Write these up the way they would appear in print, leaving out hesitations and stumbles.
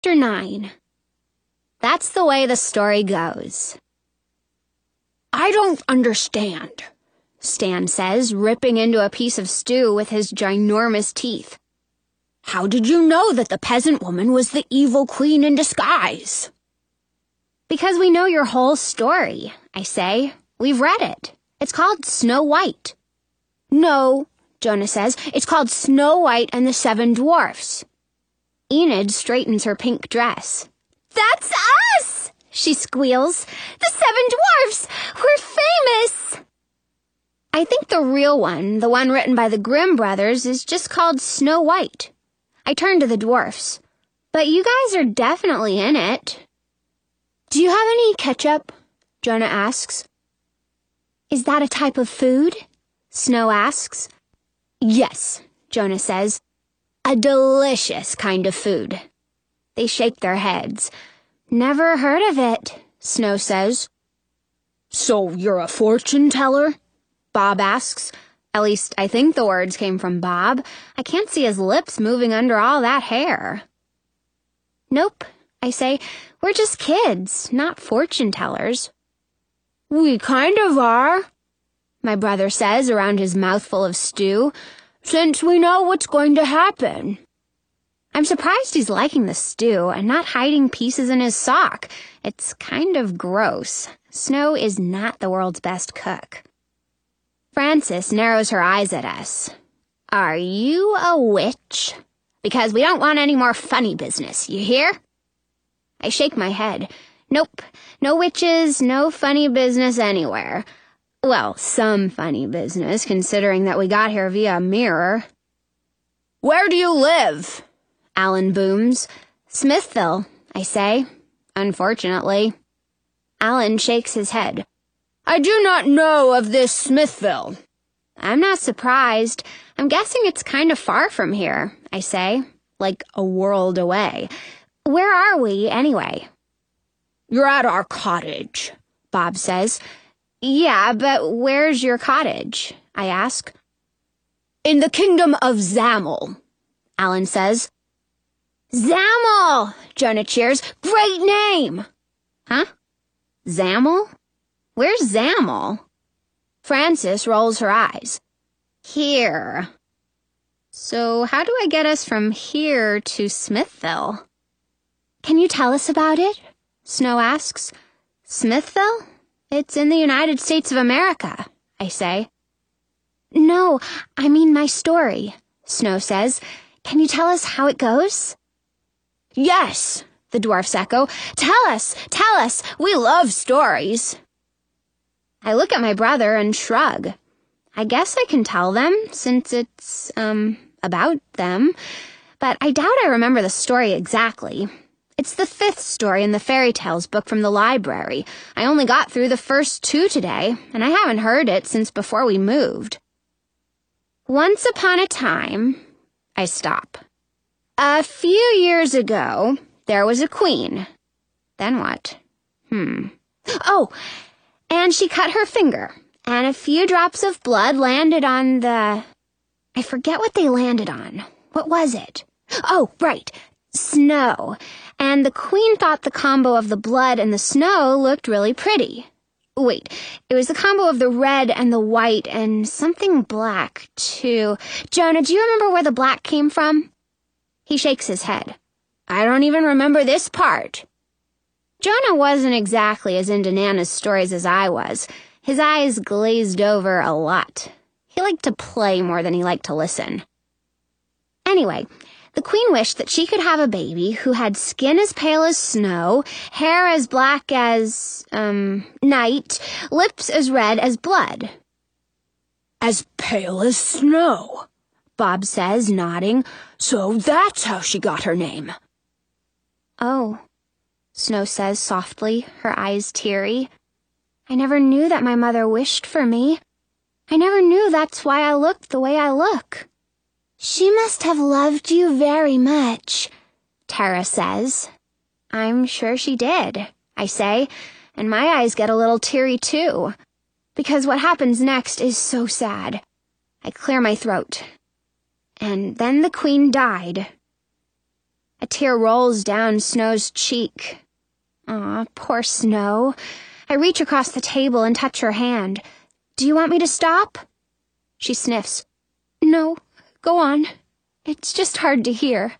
Chapter 9. That's the way the story goes. "I don't understand," Stan says, ripping into a piece of stew with his ginormous teeth. "How did you know that the peasant woman was the evil queen in disguise?" "Because we know your whole story," I say. "We've read it. It's called Snow White." "No," Jonah says, "it's called Snow White and the Seven Dwarfs." Enid straightens her pink dress. "That's us!" she squeals. "The Seven Dwarfs! We're famous!" I think the real one, the one written by the Grimm brothers, is just called Snow White. I turn to the dwarfs. "But you guys are definitely in it." "Do you have any ketchup?" Jonah asks. "Is that a type of food?" Snow asks. "Yes," Jonah says. "A delicious kind of food." They shake their heads. "Never heard of it," Snow says. "So you're a fortune teller?" Bob asks. At least, I think the words came from Bob. I can't see his lips moving under all that hair. "Nope," I say. "We're just kids, not fortune tellers." "We kind of are," my brother says around his mouthful of stew, "since we know what's going to happen." I'm surprised he's liking the stew and not hiding pieces in his sock. It's kind of gross. Snow is not the world's best cook. Frances narrows her eyes at us. "Are you a witch? Because we don't want any more funny business, you hear?" I shake my head. Nope, no witches, no funny business anywhere. Well, some funny business, considering that we got here via a mirror. "Where do you live?" Alan booms. "Smithville," I say. Unfortunately. Alan shakes his head. "I do not know of this Smithville." I'm not surprised. I'm guessing it's kind of far from here, I say. Like a world away. Where are we, anyway? "You're at our cottage," Bob says. "Yeah, but where's your cottage?" I ask. "In the kingdom of Zamel," Alan says. "Zamel!" Jonah cheers. "Great name!" Huh? Zamel? Where's Zamel? Frances rolls her eyes. "Here." So how do I get us from here to Smithville? "Can you tell us about it?" Snow asks. "Smithville? It's in the United States of America," I say. "No, I mean my story," Snow says. "Can you tell us how it goes?" "Yes," the dwarfs echo. Tell us, we love stories." I look at my brother and shrug. I guess I can tell them, since it's, about them, but I doubt I remember the story exactly. It's the 5th story in the fairy tales book from the library. I only got through the first 2 today, and I haven't heard it since before we moved. "Once upon a time," I stop. "A few years ago, there was a queen." Then what? Oh, and she cut her finger, and a few drops of blood landed on the... I forget what they landed on. What was it? Oh, right, snow. And the queen thought the combo of the blood and the snow looked really pretty. Wait, it was the combo of the red and the white and something black, too. Jonah, do you remember where the black came from? He shakes his head. I don't even remember this part. Jonah wasn't exactly as into Nana's stories as I was. His eyes glazed over a lot. He liked to play more than he liked to listen. Anyway, the queen wished that she could have a baby who had skin as pale as snow, hair as black as, night, lips as red as blood. "As pale as snow," Bob says, nodding. "So that's how she got her name." "Oh," Snow says softly, her eyes teary. "I never knew that my mother wished for me. I never knew that's why I looked the way I look." "She must have loved you very much," Tara says. "I'm sure she did," I say, and my eyes get a little teary too, because what happens next is so sad. I clear my throat. And then the queen died. A tear rolls down Snow's cheek. Aw, poor Snow. I reach across the table and touch her hand. Do you want me to stop? She sniffs. No, go on. It's just hard to hear.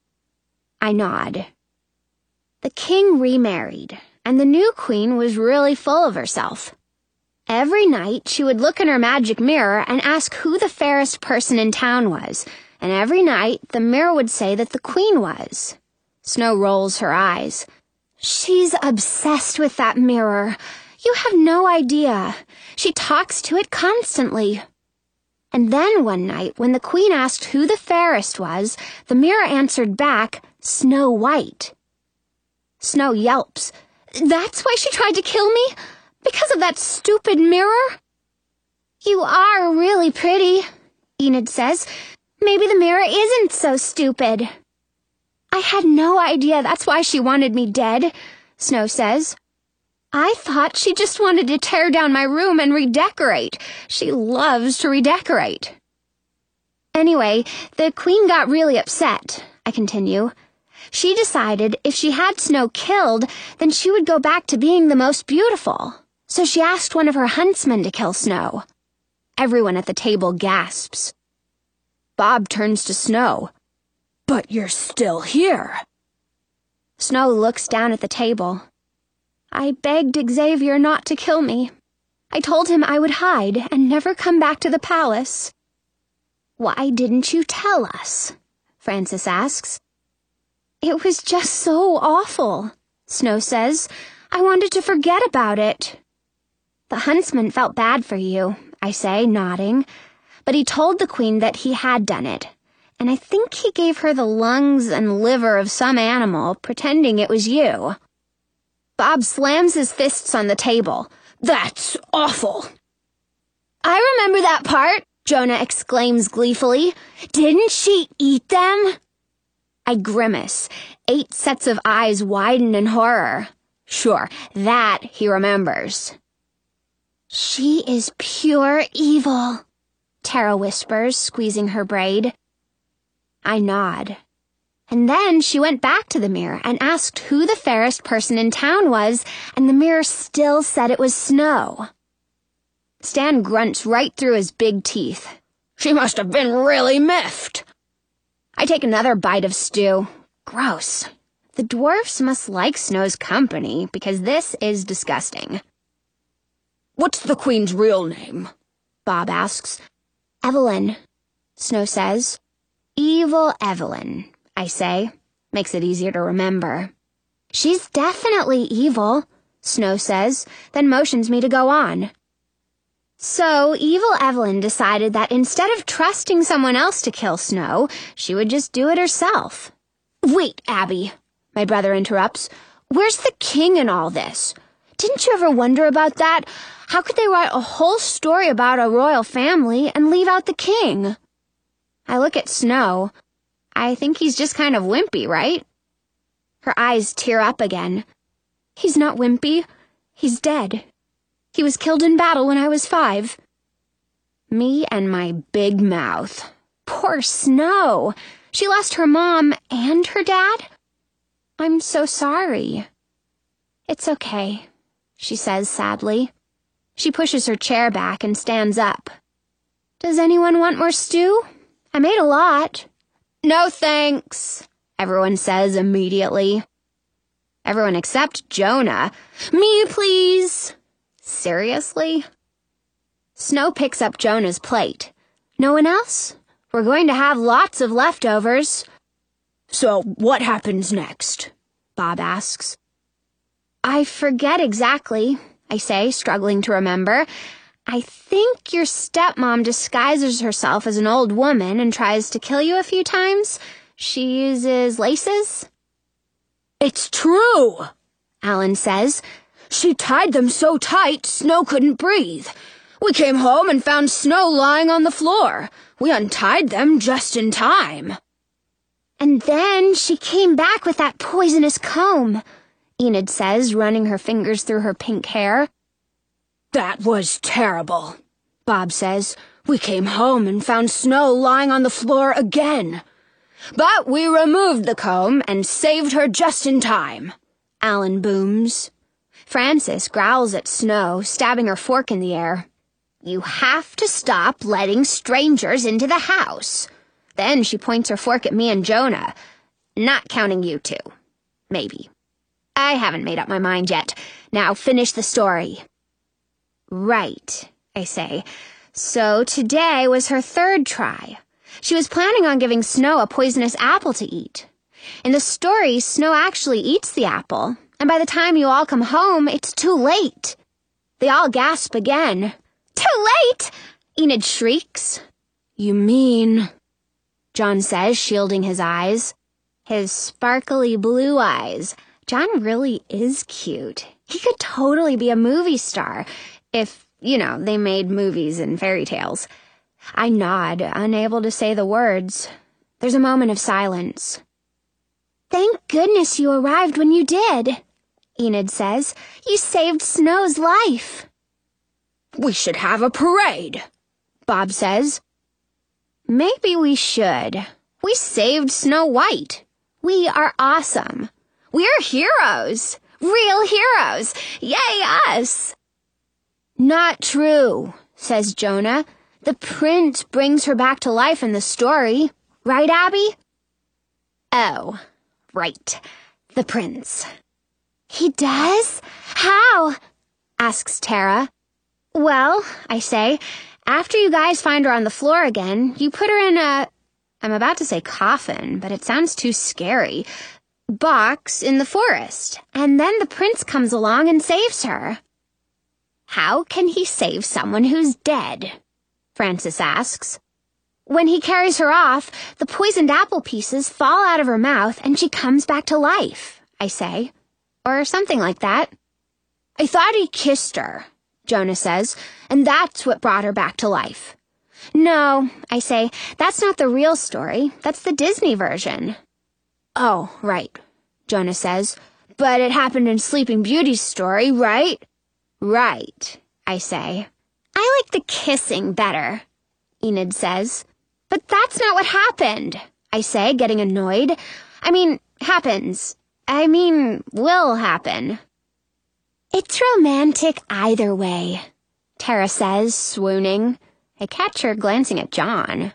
I nod. The king remarried, and the new queen was really full of herself. Every night she would look in her magic mirror and ask who the fairest person in town was, and every night the mirror would say that the queen was. Snow rolls her eyes. She's obsessed with that mirror. You have no idea. She talks to it constantly. And then one night, when the queen asked who the fairest was, the mirror answered back, Snow White. Snow yelps. That's why she tried to kill me? Because of that stupid mirror? You are really pretty, Enid says. Maybe the mirror isn't so stupid. I had no idea that's why she wanted me dead, Snow says. I thought she just wanted to tear down my room and redecorate. She loves to redecorate. Anyway, the queen got really upset, I continue. She decided if she had Snow killed, then she would go back to being the most beautiful. So she asked one of her huntsmen to kill Snow. Everyone at the table gasps. Bob turns to Snow. But you're still here. Snow looks down at the table. I begged Xavier not to kill me. I told him I would hide and never come back to the palace. Why didn't you tell us? Francis asks. It was just so awful, Snow says. I wanted to forget about it. The huntsman felt bad for you, I say, nodding. But he told the queen that he had done it, and I think he gave her the lungs and liver of some animal, pretending it was you. Bob slams his fists on the table. That's awful. I remember that part, Jonah exclaims gleefully. Didn't she eat them? I grimace. 8 sets of eyes widen in horror. Sure, that he remembers. She is pure evil, Tara whispers, squeezing her braid. I nod. And then she went back to the mirror and asked who the fairest person in town was, and the mirror still said it was Snow. Stan grunts right through his big teeth. She must have been really miffed. I take another bite of stew. Gross. The dwarfs must like Snow's company, because this is disgusting. What's the queen's real name? Bob asks. Evelyn, Snow says. Evil Evelyn, I say. Makes it easier to remember. She's definitely evil, Snow says, then motions me to go on. So, Evil Evelyn decided that instead of trusting someone else to kill Snow, she would just do it herself. Wait, Abby, my brother interrupts. Where's the king in all this? Didn't you ever wonder about that? How could they write a whole story about a royal family and leave out the king? I look at Snow. I think he's just kind of wimpy, right? Her eyes tear up again. He's not wimpy. He's dead. He was killed in battle when I was 5. Me and my big mouth. Poor Snow. She lost her mom and her dad? I'm so sorry. It's okay, she says sadly. She pushes her chair back and stands up. Does anyone want more stew? I made a lot. No thanks, everyone says immediately. Everyone except Jonah. Me, please. Seriously? Snow picks up Jonah's plate. No one else? We're going to have lots of leftovers. So what happens next? Bob asks. I forget exactly, I say, struggling to remember. I think your stepmom disguises herself as an old woman and tries to kill you a few times. She uses laces. It's true, Alan says. She tied them so tight Snow couldn't breathe. We came home and found Snow lying on the floor. We untied them just in time. And then she came back with that poisonous comb, Enid says, running her fingers through her pink hair. That was terrible, Bob says. We came home and found Snow lying on the floor again. But we removed the comb and saved her just in time, Alan booms. Frances growls at Snow, stabbing her fork in the air. You have to stop letting strangers into the house. Then she points her fork at me and Jonah. Not counting you two. Maybe. I haven't made up my mind yet. Now finish the story. Right, I say. So today was her third try. She was planning on giving Snow a poisonous apple to eat. In the story, Snow actually eats the apple, and by the time you all come home, it's too late. They all gasp again. Too late! Enid shrieks. You mean... John says, shielding his eyes. His sparkly blue eyes. John really is cute. He could totally be a movie star if, they made movies and fairy tales. I nod, unable to say the words. There's a moment of silence. Thank goodness you arrived when you did, Enid says. You saved Snow's life. We should have a parade, Bob says. Maybe we should. We saved Snow White. We are awesome. We're heroes. Real heroes. Yay, us. Not true, says Jonah. The prince brings her back to life in the story. Right, Abby? Oh, right. The prince. He does? How? Asks Tara. Well, I say, after you guys find her on the floor again, you put her in I'm about to say coffin, but it sounds too scary, box in the forest, and then the prince comes along and saves her. How can he save someone who's dead? Frances asks. When he carries her off, the poisoned apple pieces fall out of her mouth and she comes back to life, I say. Or something like that. I thought he kissed her, Jonah says, and that's what brought her back to life. No, I say, that's not the real story. That's the Disney version. Oh, right, Jonah says. But it happened in Sleeping Beauty's story, right? Right, I say. I like the kissing better, Enid says. But that's not what happened, I say, getting annoyed. Happens. Will happen. It's romantic either way, Tara says, swooning. I catch her glancing at John.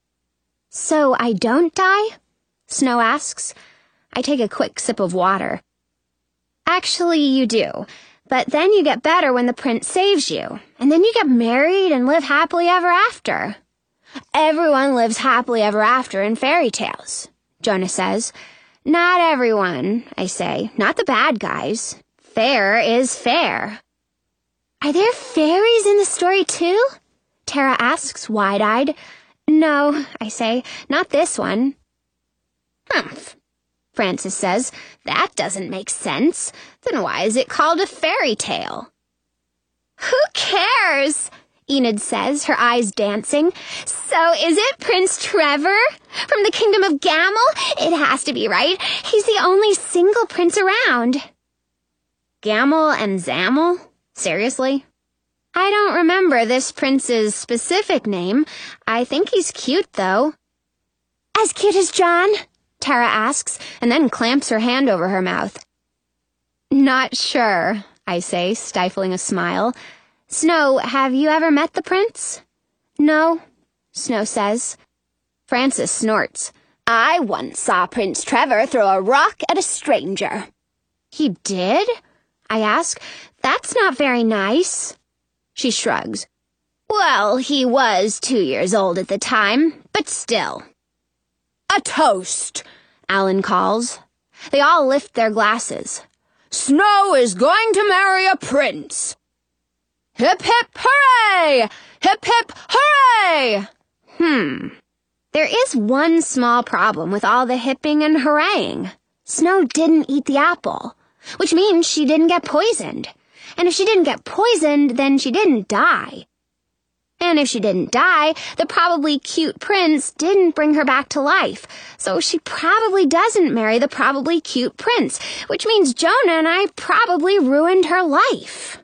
So I don't die? Snow asks. I take a quick sip of water. Actually, you do. But then you get better when the prince saves you. And then you get married and live happily ever after. Everyone lives happily ever after in fairy tales, Jonah says. Not everyone, I say. Not the bad guys. Fair is fair. Are there fairies in the story too? Tara asks, wide-eyed. No, I say. Not this one. Humph. Frances says. That doesn't make sense. Then why is it called a fairy tale? Who cares? Enid says, her eyes dancing. So is it Prince Trevor? From the Kingdom of Gamel? It has to be, right? He's the only single prince around. Gamel and Zamel? Seriously? I don't remember this prince's specific name. I think he's cute, though. As cute as John? Tara asks, and then clamps her hand over her mouth. Not sure, I say, stifling a smile. Snow, have you ever met the prince? No, Snow says. Frances snorts. I once saw Prince Trevor throw a rock at a stranger. He did? I ask. That's not very nice. She shrugs. Well, he was 2 years old at the time, but still. A toast, Alan calls. They all lift their glasses. Snow is going to marry a prince. Hip, hip, hooray! Hip, hip, hooray! There is one small problem with all the hipping and hooraying. Snow didn't eat the apple, which means she didn't get poisoned. And if she didn't get poisoned, then she didn't die. And if she didn't die, the probably cute prince didn't bring her back to life. So she probably doesn't marry the probably cute prince, which means Jonah and I probably ruined her life.